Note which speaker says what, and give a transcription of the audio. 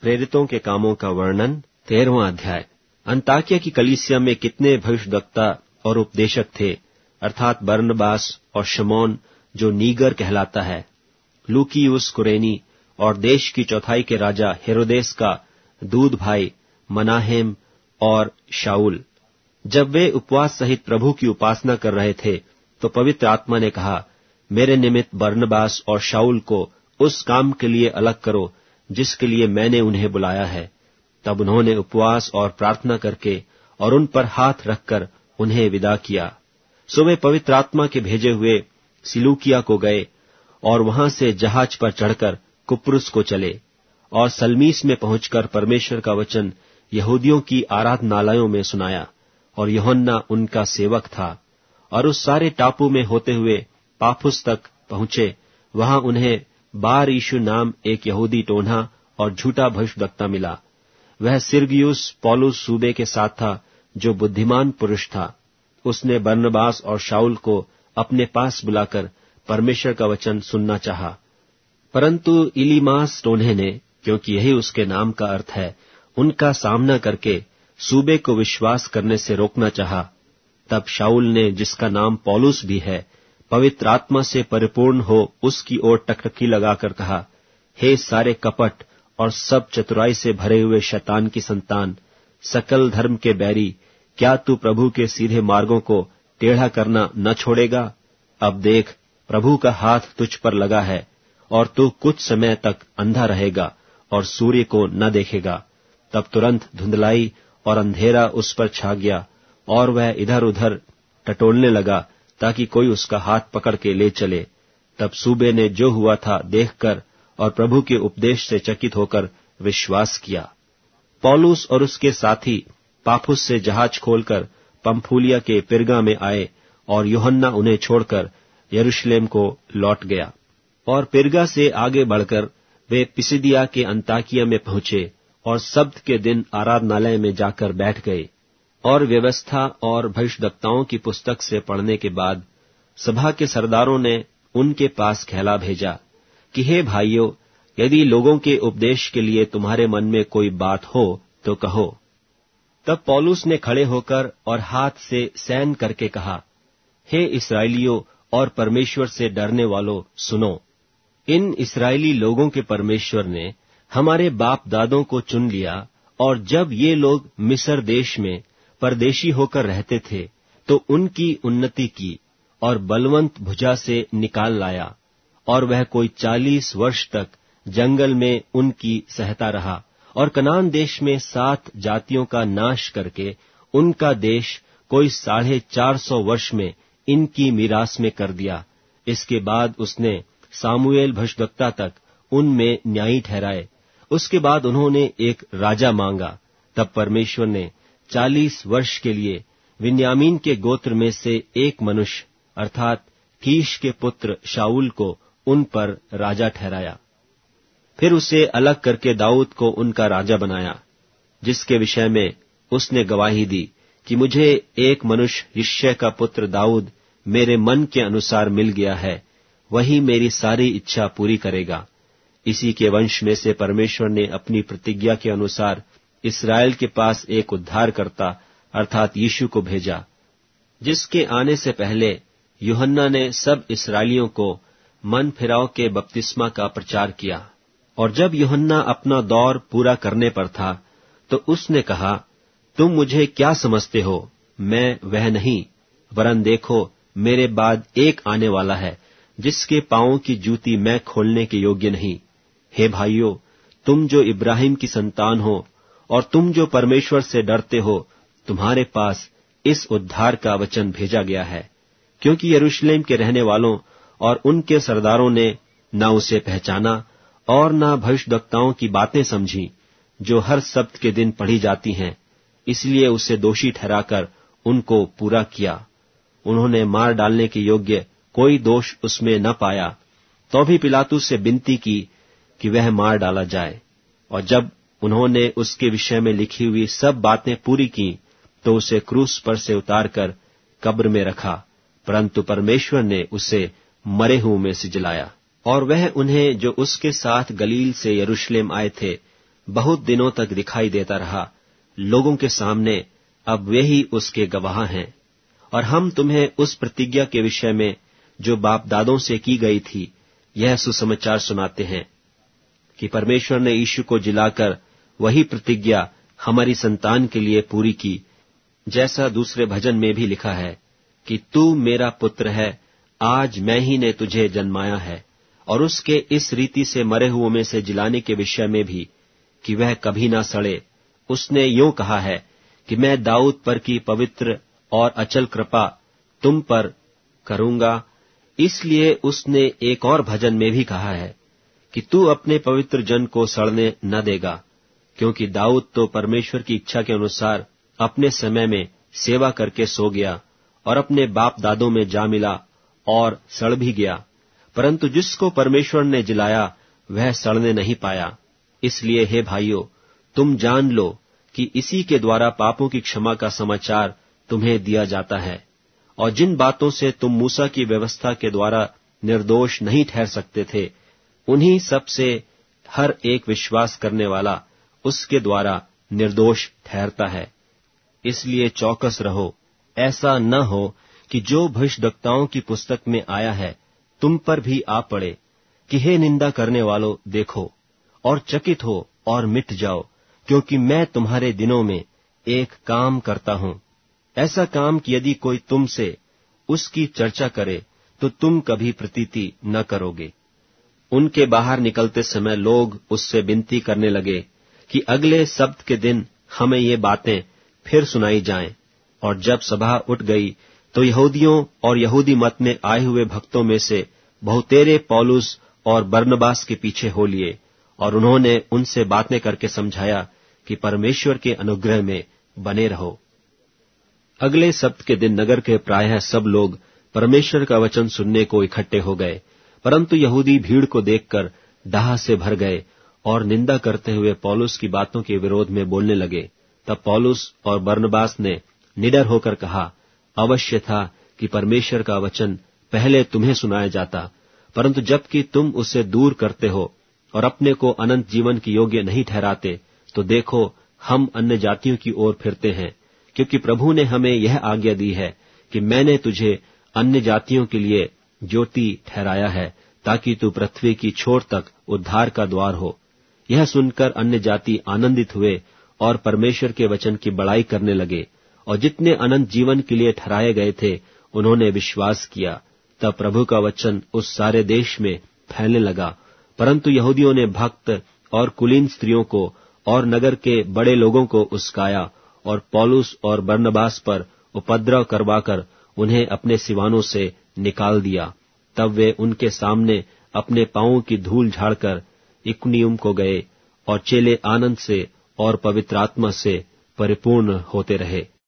Speaker 1: प्रेरितों के कामों का वर्णन 13वां अध्याय। अंताकिया की कलीसिया में कितने भविष्यद्वक्ता और उपदेशक थे, अर्थात बरनबास और शमौन जो नीगर कहलाता है, लूकियुस कुरेनी और देश की चौथाई के राजा हेरोदेस का दूध भाई मनाहेम और शाऊल। जब वे उपवास सहित प्रभु की उपासना कर रहे थे तो पवित्र आत्मा ने कहा, मेरे निमित्त बरनबास और शाऊल को उस काम के लिए अलग करो जिसके लिए मैंने उन्हें बुलाया है। तब उन्होंने उपवास और प्रार्थना करके और उन पर हाथ रखकर उन्हें विदा किया। सो वे पवित्र आत्मा के भेजे हुए सिलूकिया को गए और वहां से जहाज पर चढ़कर कुप्रुस को चले और सलमीस में पहुंचकर परमेश्वर का वचन यहूदियों की आराधनालयों में सुनाया। और यूहन्ना उनका सेवक था। और उस सारे टापू में होते हुए पाफुस तक पहुंचे। वहां उन्हें बार यीशु नाम एक यहूदी टोन्हा और झूठा भविष्यद्वक्ता मिला। वह सिरगियुस पौलुस सूबे के साथ था, जो बुद्धिमान पुरुष था। उसने बरनबास और शाऊल को अपने पास बुलाकर परमेश्वर का वचन सुनना चाहा, परंतु इलीमास टोन्हे ने, क्योंकि यही उसके नाम का अर्थ है, उनका सामना करके सूबे को विश्वास करने से रोकना चाहा। तब शाऊल ने, जिसका नाम पौलुस भी है, पवित्र आत्मा से परिपूर्ण हो उसकी ओर टकटकी लगाकर कहा, हे सारे कपट और सब चतुराई से भरे हुए शैतान की संतान, सकल धर्म के बैरी, क्या तू प्रभु के सीधे मार्गों को टेढ़ा करना न छोड़ेगा? अब देख, प्रभु का हाथ तुझ पर लगा है और तू कुछ समय तक अंधा रहेगा और सूर्य को न देखेगा। तब तुरंत धुंधलाई और अंधेरा उस पर छा गया और वह इधर उधर टटोलने लगा ताकि कोई उसका हाथ पकड़ के ले चले। तब सूबे ने जो हुआ था देखकर और प्रभु के उपदेश से चकित होकर विश्वास किया। पौलुस और उसके साथी पाफुस से जहाज खोलकर पंफूलिया के पिरगा में आए और यूहन्ना उन्हें छोड़कर यरूशलेम को लौट गया। और पिरगा से आगे बढ़कर वे पिसिदिया के अंताकिया में पहुंचे और सब्त के दिन आराधनालय में जाकर बैठ गए। और व्यवस्था और भविष्यद्वक्ताओं की पुस्तक से पढ़ने के बाद सभा के सरदारों ने उनके पास कहला भेजा कि हे भाइयों, यदि लोगों के उपदेश के लिए तुम्हारे मन में कोई बात हो तो कहो। तब पौलुस ने खड़े होकर और हाथ से सैन करके कहा, हे इस्राएलियों और परमेश्वर से डरने वालों, सुनो। इन इस्राएली लोगों के परमेश्वर ने हमारे बाप दादों को चुन लिया, और जब ये लोग मिस्र देश में परदेशी होकर रहते थे तो उनकी उन्नति की और बलवंत भुजा से निकाल लाया। और वह कोई 40 वर्ष तक जंगल में उनकी सहता रहा और कनान देश में 7 जातियों का नाश करके उनका देश कोई 450 वर्ष में इनकी मीरास में कर दिया। इसके बाद उसने सामुएल भविष्यद्वक्ता तक उनमें न्यायी ठहराए। उसके बाद उन्होंने एक राजा मांगा। तब परमेश्वर ने 40 वर्ष के लिए विन्यामीन के गोत्र में से एक मनुष्य अर्थात कीश के पुत्र शाऊल को उन पर राजा ठहराया। फिर उसे अलग करके दाऊद को उनका राजा बनाया, जिसके विषय में उसने गवाही दी कि मुझे एक मनुष्य यिशै का पुत्र दाऊद मेरे मन के अनुसार मिल गया है, वही मेरी सारी इच्छा पूरी करेगा। इसी के वंश में से परमेश्वर ने अपनी प्रतिज्ञा के अनुसार इस्राएल के पास एक उद्धारकर्ता अर्थात यीशु को भेजा, जिसके आने से पहले यूहन्ना ने सब इस्राएलियों को मन फिराव के बपतिस्मा का प्रचार किया। और जब यूहन्ना अपना दौर पूरा करने पर था तो उसने कहा, तुम मुझे क्या समझते हो? मैं वह नहीं, वरन देखो, मेरे बाद एक आने वाला है जिसके पांवों की जूती मैं खोलने के योग्य नहीं। हे भाइयों, तुम जो इब्राहिम की संतान हो और तुम जो परमेश्वर से डरते हो, तुम्हारे पास इस उद्धार का वचन भेजा गया है, क्योंकि यरूशलेम के रहने वालों और उनके सरदारों ने न उसे पहचाना और न भविष्यद्वक्ताओं की बातें समझी, जो हर सब्त के दिन पढ़ी जाती हैं। इसलिए उसे दोषी ठहराकर उनको पूरा किया। उन्होंने मार डालने के योग्य कोई दोष उसमें न पाया, तो भी पिलातुस से विनती की कि वह मार डाला जाए। और जब उन्होंने उसके विषय में लिखी हुई सब बातें पूरी की तो उसे क्रूस पर से उतारकर कब्र में रखा, परंतु परमेश्वर ने उसे मरे हुओं में से जिलाया। और वह उन्हें जो उसके साथ गलील से यरूशलेम आए थे बहुत दिनों तक दिखाई देता रहा। लोगों के सामने अब वे ही उसके गवाह हैं। और हम तुम्हें उस प्रतिज्ञा के विषय में जो बाप दादों से की गई थी, यह सुसमाचार सुनाते हैं कि परमेश्वर ने यीशु को जिलाकर वही प्रतिज्ञा हमारी संतान के लिए पूरी की, जैसा दूसरे भजन में भी लिखा है कि तू मेरा पुत्र है, आज मैं ही ने तुझे जन्माया है। और उसके इस रीति से मरे हुओं में से जिलाने के विषय में भी कि वह कभी ना सड़े, उसने यूं कहा है कि मैं दाऊद पर की पवित्र और अचल कृपा तुम पर करूंगा। इसलिए उसने एक और भजन में भी कहा है कि तू अपने पवित्र जन को सड़ने न देगा, क्योंकि दाऊद तो परमेश्वर की इच्छा के अनुसार अपने समय में सेवा करके सो गया और अपने बाप दादों में जा मिला और सड़ भी गया, परंतु जिसको परमेश्वर ने जिलाया वह सड़ने नहीं पाया। इसलिए हे भाइयों, तुम जान लो कि इसी के द्वारा पापों की क्षमा का समाचार तुम्हें दिया जाता है। और जिन बातों से तुम मूसा की व्यवस्था के द्वारा निर्दोष नहीं ठहर सकते थे, उन्हीं सब से हर एक विश्वास करने वाला उसके द्वारा निर्दोष ठहरता है। इसलिए चौकस रहो, ऐसा न हो कि जो भविष्यद्वक्ताओं की पुस्तक में आया है तुम पर भी आ पड़े कि हे निंदा करने वालों, देखो और चकित हो और मिट जाओ, क्योंकि मैं तुम्हारे दिनों में एक काम करता हूं, ऐसा काम कि यदि कोई तुमसे उसकी चर्चा करे तो तुम कभी प्रतीति न करोगे। उनके बाहर निकलते समय लोग उससे विनती करने लगे कि अगले सब्त के दिन हमें ये बातें फिर सुनाई जाएं। और जब सभा उठ गई तो यहूदियों और यहूदी मत में आए हुए भक्तों में से बहुतेरे पौलुस और बरनबास के पीछे हो लिए, और उन्होंने उनसे बातें करके समझाया कि परमेश्वर के अनुग्रह में बने रहो। अगले सब्त के दिन नगर के प्रायः सब लोग परमेश्वर का वचन सुनने को इकट्ठे हो गए, परंतु यहूदी भीड़ को देखकर डाह से भर गए और निंदा करते हुए पौलुस की बातों के विरोध में बोलने लगे। तब पौलुस और बरनबास ने निडर होकर कहा, अवश्य था कि परमेश्वर का वचन पहले तुम्हें सुनाया जाता, परंतु जबकि तुम उसे दूर करते हो और अपने को अनंत जीवन की योग्य नहीं ठहराते, तो देखो हम अन्य जातियों की ओर फिरते हैं, क्योंकि प्रभु ने हमें यह आज्ञा दी है कि मैंने तुझे अन्य जातियों के लिए ज्योति ठहराया है, ताकि तू पृथ्वी की छोर तक उद्धार का द्वार हो। यह सुनकर अन्य जाति आनंदित हुए और परमेश्वर के वचन की बड़ाई करने लगे, और जितने अनंत जीवन के लिए ठहराए गए थे उन्होंने विश्वास किया। तब प्रभु का वचन उस सारे देश में फैलने लगा, परंतु यहूदियों ने भक्त और कुलीन स्त्रियों को और नगर के बड़े लोगों को उस्काया और पौलुस और बरनबास पर उपद्रव करवाकर उन्हें अपने सिवानों से निकाल दिया। तब वे उनके सामने अपने पांवों की धूल झाड़कर इकुनियुम को गए, और चेले आनंद से और पवित्र आत्मा से परिपूर्ण होते रहे।